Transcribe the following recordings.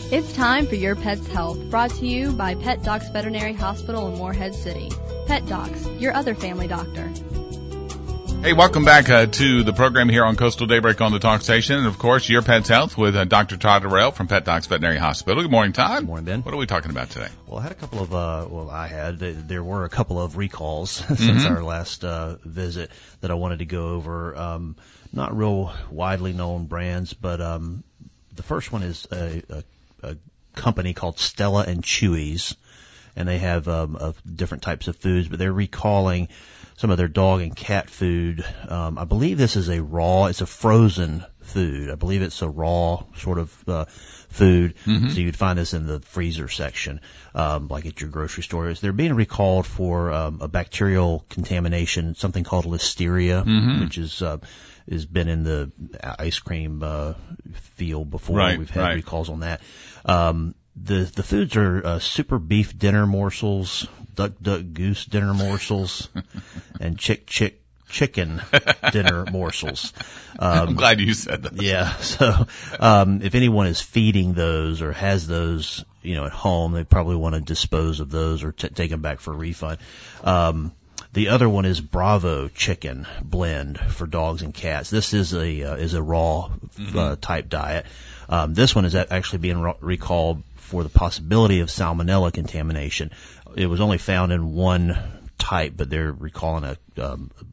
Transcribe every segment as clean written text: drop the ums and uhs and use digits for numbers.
It's time for Your Pet's Health, brought to you by Pet Docs Veterinary Hospital in Morehead City. Pet Docs, your other family doctor. Hey, welcome back to the program here on Coastal Daybreak on the Talk Station. And, of course, Your Pet's Health with Dr. Todd Arell from Pet Docs Veterinary Hospital. Good morning, Todd. Good morning, Ben. What are we talking about today? Well, I had a couple of, there were a couple of recalls since our last visit that I wanted to go over. Not real widely known brands, but the first one is a company called Stella and Chewy's, and they have different types of foods, but they're recalling some of their dog and cat food. I believe this is it's a frozen food. I believe it's a raw sort of food. Mm-hmm. So you'd find this in the freezer section, like at your grocery stores. They're being recalled for a bacterial contamination, something called Listeria, which has been in the ice cream field before. Right, we've had recalls on that. The foods are super beef dinner morsels, duck goose dinner morsels, and chicken dinner morsels. I'm glad you said that. Yeah. So if anyone is feeding those or has those, at home, they probably want to dispose of those or take them back for a refund. The other one is Bravo chicken blend for dogs and cats. This is a raw type diet. This one is actually being recalled for the possibility of salmonella contamination. It was only found in one type, but they're recalling a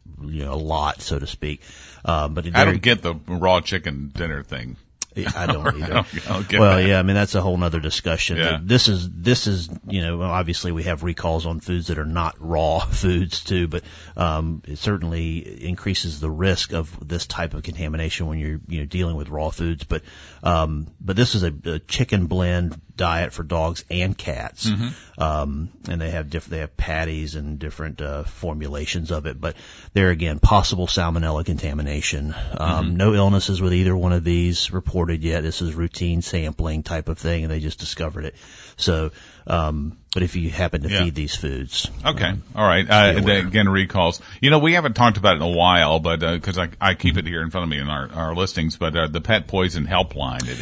lot, so to speak. But I don't get the raw chicken dinner thing. I don't either. I don't get well, that. yeah, I mean, that's a whole nother discussion. Yeah. This is, obviously we have recalls on foods that are not raw foods too, but, it certainly increases the risk of this type of contamination when you're, dealing with raw foods. But this is a chicken blend diet for dogs and cats. And they have patties and different, formulations of it. But there again, possible salmonella contamination. No illnesses with either one of these reported yet. This is routine sampling type of thing, and they just discovered it. So, but if you happen to feed these foods. Okay. All right. Again, recalls. We haven't talked about it in a while, but, cause I keep it here in front of me in our listings, but, the Pet Poison Helpline at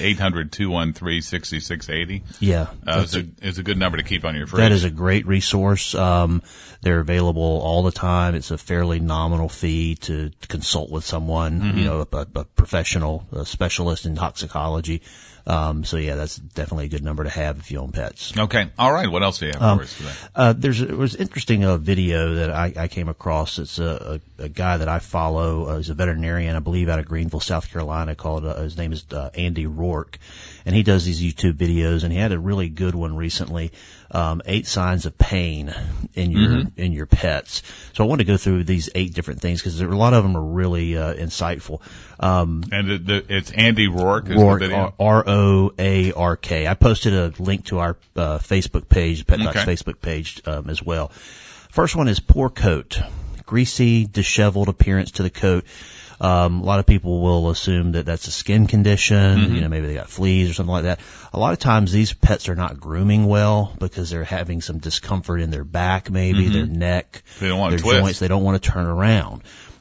800-213-6680. Yeah. Is a good number to keep on your fridge. That is a great resource. They're available all the time. It's a fairly nominal fee to consult with someone, a professional, a specialist in toxicology. So yeah, that's definitely a good number to have if you own pets. Okay. All right. What else do you have for us today? It was interesting video that I came across. It's a guy that I follow. He's a veterinarian, I believe, out of Greenville, South Carolina. His name is Andy Rourke, and he does these YouTube videos. And he had a really good one recently. 8 signs of pain in your pets. So I want to go through these 8 different things because a lot of them are really insightful. And it's Andy Rourke. Rourke, Roark. I posted a link to our Facebook page, Pet Docs Facebook page as well. First one is poor coat, greasy, disheveled appearance to the coat. A lot of people will assume that that's a skin condition, maybe they got fleas or something like that. A lot of times these pets are not grooming well because they're having some discomfort in their back, maybe their neck, they don't want their to twist. joints. They don't want to turn around.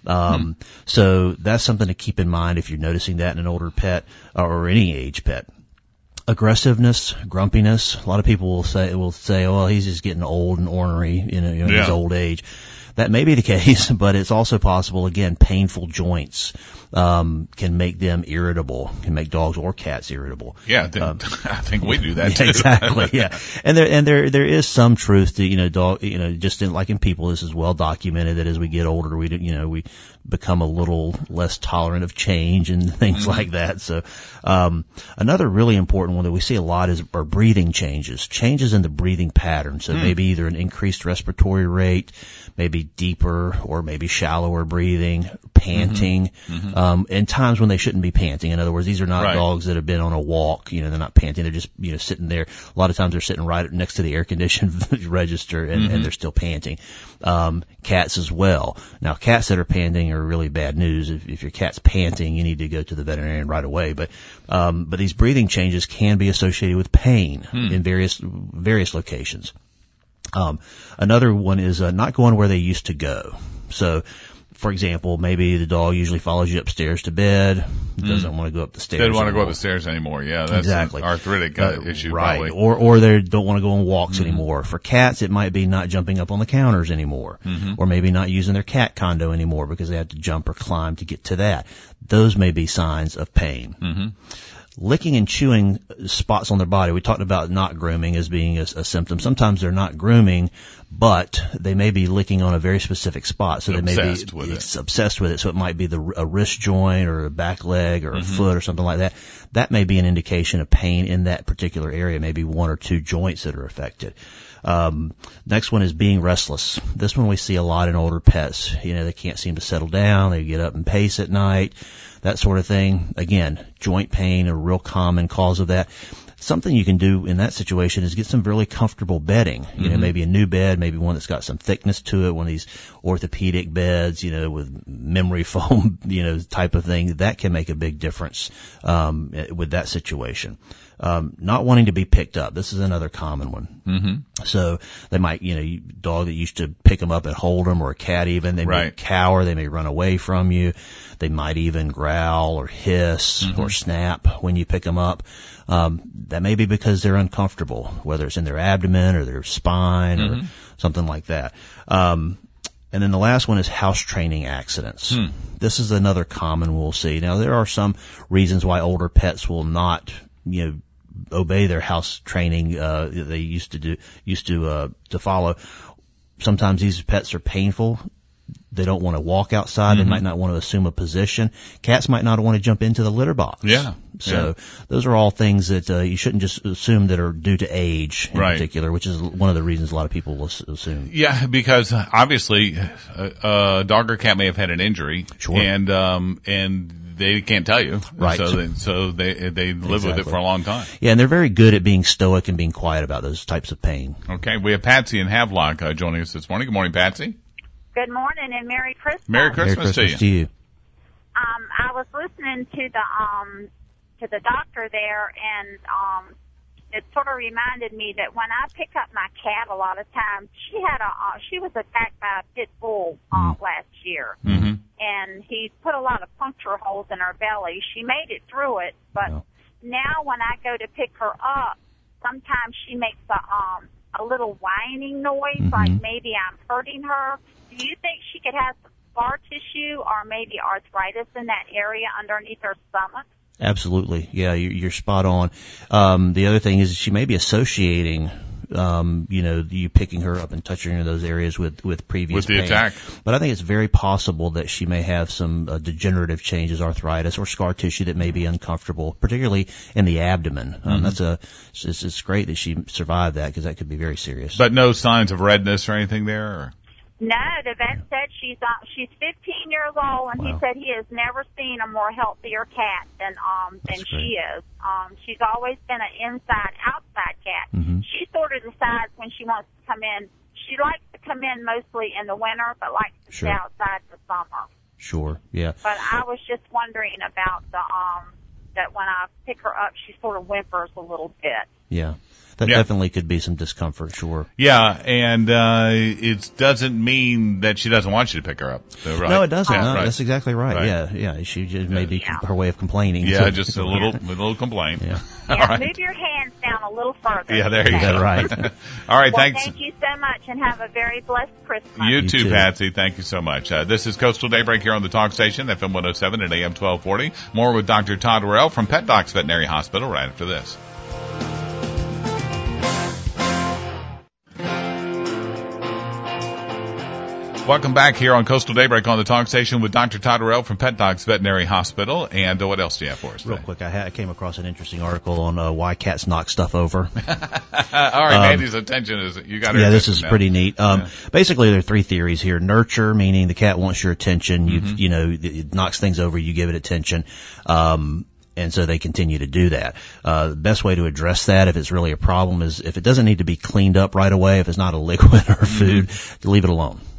So that's something to keep in mind if you're noticing that in an older pet or any age pet. Aggressiveness, grumpiness. A lot of people will say, oh, he's just getting old and ornery, in his old age. That may be the case, but it's also possible, again, painful joints, can make them irritable, can make dogs or cats irritable. Yeah, I think we do that too. Exactly, yeah. And there is some truth to, just like in people, this is well documented that as we get older, we become a little less tolerant of change and things like that. So, another really important one that we see a lot are breathing changes in the breathing pattern. So maybe either an increased respiratory rate, maybe deeper or maybe shallower breathing, panting, and times when they shouldn't be panting. In other words, these are not dogs that have been on a walk, they're not panting, they're just, sitting there. A lot of times they're sitting right next to the air conditioned register and they're still panting. Cats as well. Now, cats that are panting are really bad news. If your cat's panting, you need to go to the veterinarian right away. But these breathing changes can be associated with pain in various locations. Another one is not going where they used to go. So For example, maybe the dog usually follows you upstairs to bed, doesn't want to go up the stairs. Doesn't want to go up the stairs anymore. Yeah, that's exactly. an arthritic issue, right. probably. Or they don't want to go on walks anymore. For cats, it might be not jumping up on the counters anymore, or maybe not using their cat condo anymore because they have to jump or climb to get to that. Those may be signs of pain. Licking and chewing spots on their body. We talked about not grooming as being a symptom. Sometimes they're not grooming, but they may be licking on a very specific spot. So they may be obsessed with it. So it might be a wrist joint or a back leg or a foot or something like that. That may be an indication of pain in that particular area, maybe one or two joints that are affected. Next one is being restless. This one we see a lot in older pets. They can't seem to settle down. They get up and pace at night, that sort of thing. Again, joint pain, a real common cause of that. Something you can do in that situation is get some really comfortable bedding. Maybe a new bed, maybe one that's got some thickness to it, one of these orthopedic beds, with memory foam, type of thing. That can make a big difference, with that situation. Not wanting to be picked up. This is another common one. So they might, dog that used to pick them up and hold them, or a cat even, they may cower, they may run away from you. They might even growl or hiss or snap when you pick them up. That may be because they're uncomfortable, whether it's in their abdomen or their spine or something like that. And then the last one is house training accidents. This is another common we'll see. Now, there are some reasons why older pets will not, obey their house training they used to follow. Sometimes these pets are painful. They don't want to walk outside. They might not want to assume a position. Cats might not want to jump into the litter box. So those are all things that you shouldn't just assume that are due to age in particular, which is one of the reasons a lot of people will assume. Yeah, because obviously a dog or cat may have had an injury, and they can't tell you, so they live with it for a long time. Yeah, and they're very good at being stoic and being quiet about those types of pain. Okay, we have Patsy in Havelock joining us this morning. Good morning, Patsy. Good morning and Merry Christmas. Merry Christmas to you. I was listening to the doctor there, and it sort of reminded me that when I pick up my cat, a lot of times she was attacked by a pit bull last year, and he put a lot of puncture holes in her belly. She made it through it, but now when I go to pick her up, sometimes she makes a little whining noise, like maybe I'm hurting her. Do you think she could have some scar tissue or maybe arthritis in that area underneath her stomach? Absolutely. Yeah, you're spot on. The other thing is she may be associating, you picking her up and touching her in those areas with previous pain. Attack. But I think it's very possible that she may have some degenerative changes, arthritis or scar tissue that may be uncomfortable, particularly in the abdomen. It's great that she survived that because that could be very serious. But no signs of redness or anything there? Or? No, the vet said she's 15 years old, and he said he has never seen a more healthier cat than she is. She's always been an inside-outside cat. She sort of decides when she wants to come in. She likes to come in mostly in the winter, but likes to stay outside for summer. Sure, yeah. But I was just wondering about that when I pick her up, she sort of whimpers a little bit. Yeah. That definitely could be some discomfort, sure. Yeah, and it doesn't mean that she doesn't want you to pick her up. Right? No, it doesn't. No, that's exactly right. Yeah. She just maybe her way of complaining. Yeah, just a little complaint. Yeah. All right. Move your hands down a little further. Yeah, there you go. Right. All right, well, thanks. Thank you so much, and have a very blessed Christmas. You too, Patsy. Thank you so much. This is Coastal Daybreak here on the Talk Station, FM 107 and AM 1240. More with Dr. Todd Worrell from Pet Docs Veterinary Hospital right after this. Welcome back here on Coastal Daybreak on the Talk Station with Dr. Todd Worrell from Pet Docs Veterinary Hospital. And what else do you have for us today? Real quick, I came across an interesting article on why cats knock stuff over. All right, Andy's attention is you got. Yeah, this is pretty neat. Basically, there are three theories here: nurture, meaning the cat wants your attention. It knocks things over, you give it attention. And so they continue to do that. The best way to address that, if it's really a problem, is if it doesn't need to be cleaned up right away, if it's not a liquid or food, to leave it alone.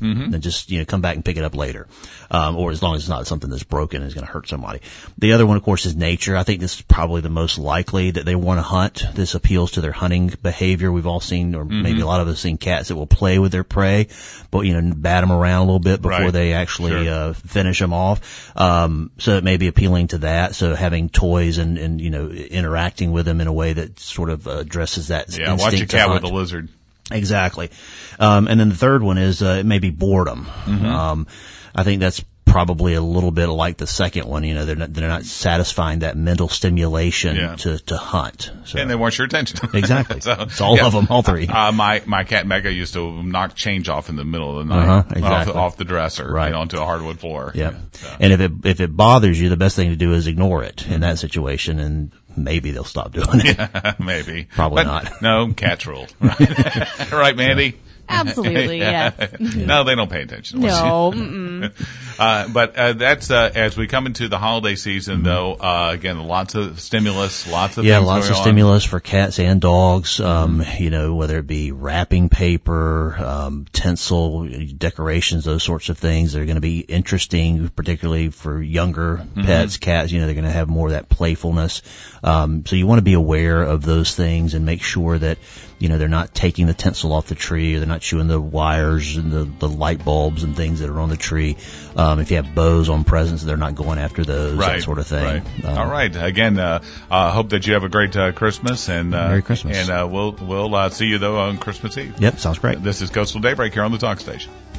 then just, come back and pick it up later. Or as long as it's not something that's broken and is going to hurt somebody. The other one, of course, is nature. I think this is probably the most likely that they want to hunt. This appeals to their hunting behavior. We've all seen, or maybe a lot of us seen cats that will play with their prey, but, bat them around a little bit before they actually, finish them off. So it may be appealing to that. So having toys and, interacting with them in a way that sort of addresses that instinct to hunt. Watch a cat with a lizard. Exactly. And then the third one is, it may be boredom. I think that's probably a little bit like the second one. They're not satisfying that mental stimulation to hunt. So. And they want your attention. Exactly. So, it's all of them, all three. My cat Mega used to knock change off in the middle of the night, off the dresser, onto a hardwood floor. Yeah. So. And if it bothers you, the best thing to do is ignore it in that situation, and maybe they'll stop doing it. Yeah, maybe. Probably not. No, cats rule. Right, Mandy? Absolutely, yeah. No, they don't pay attention. No. But that's as we come into the holiday season, though. Again, lots of stimulus, lots of things lots of stimulus for cats and dogs. Whether it be wrapping paper, tinsel, decorations, those sorts of things that are going to be interesting, particularly for younger pets, cats. They're going to have more of that playfulness. So you want to be aware of those things and make sure that they're not taking the tinsel off the tree, or they're not chewing the wires and the light bulbs and things that are on the tree. If you have bows on presents, they're not going after those, that sort of thing. Right. All right. Again, hope that you have a great Christmas, and Merry Christmas. And we'll see you though on Christmas Eve. Yep, sounds great. This is Coastal Daybreak here on the Talk Station.